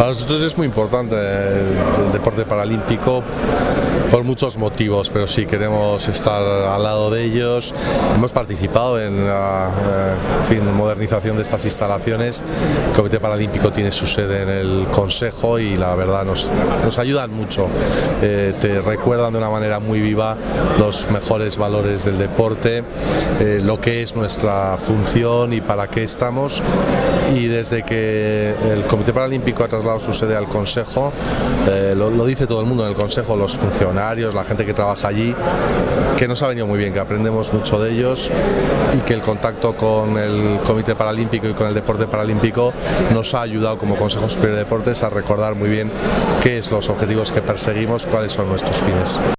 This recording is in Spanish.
Para nosotros es muy importante el deporte paralímpico por muchos motivos, pero sí queremos estar al lado de ellos. Hemos participado en la modernización de estas instalaciones. El Comité Paralímpico tiene su sede en el Consejo y la verdad nos ayudan mucho. Te recuerdan de una manera muy viva los mejores valores del deporte, lo que es nuestra función y para qué estamos. Y desde que el Comité Paralímpico ha trasladado su sede al Consejo, lo dice todo el mundo en el Consejo, los funcionarios, la gente que trabaja allí, que nos ha venido muy bien, que aprendemos mucho de ellos y que el contacto con el Comité Paralímpico y con el deporte paralímpico nos ha ayudado como Consejo Superior de Deportes a recordar muy bien qué es los objetivos que perseguimos, cuáles son nuestros fines.